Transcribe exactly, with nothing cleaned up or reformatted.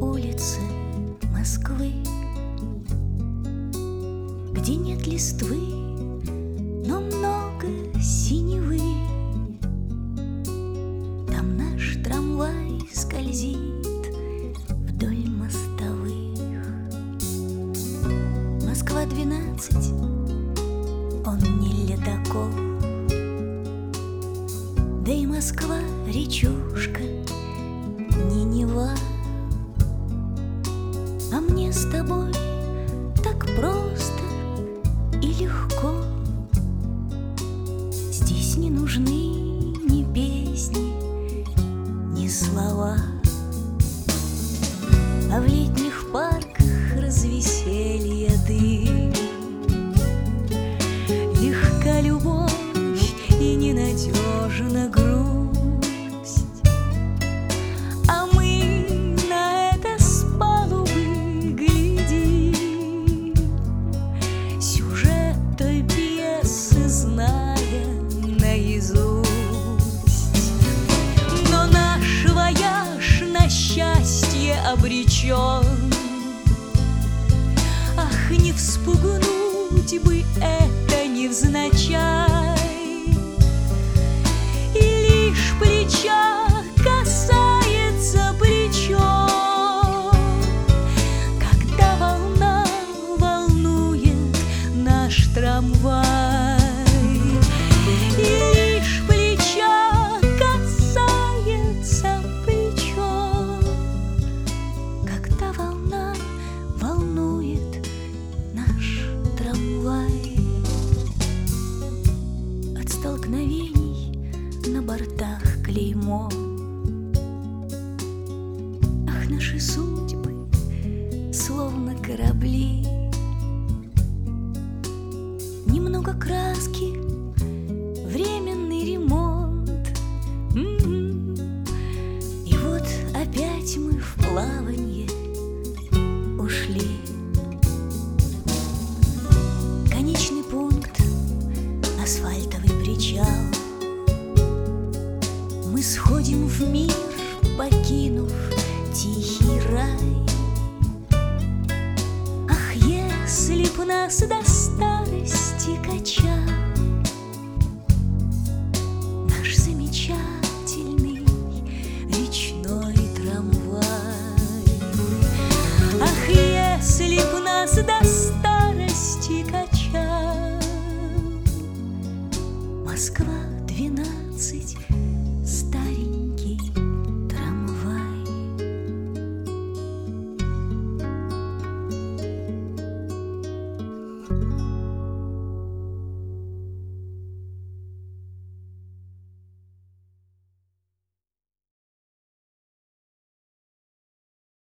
улицы Москвы, где нет листвы, но много синевы. Там наш трамвай скользит вдоль мостовых. Москва двенадцать, он не ледокол, да и Москва речушка не Нева. А мне с тобой так просто и легко. Здесь не нужны ни песни, ни слова, а в летних парках развеселье дым. Легка любовь и ненадежна грусть, а мы на это с палубы глядим, сюжет той пьесы зная наизусть. Но наш вояж на счастье обречен. Ах, не вспугнуть бы это невзначай, и лишь плеча касается плечом, когда волна волнует наш трамвай. И лишь плеча касается плечом, когда волна волнует наш трамвай. От столкновений на бортах клеймо. Ах, наши судьбы словно корабли. Немного краски, временный ремонт. М-м-м. И вот опять мы в плаванье ушли. Конечный пункт — асфальтовый причал. Мы сходим в мир, покинув тихий рай. Ах, если б нас до старости качал наш замечательный речной трамвай. Ах, если б нас до старости качал Москва двенадцать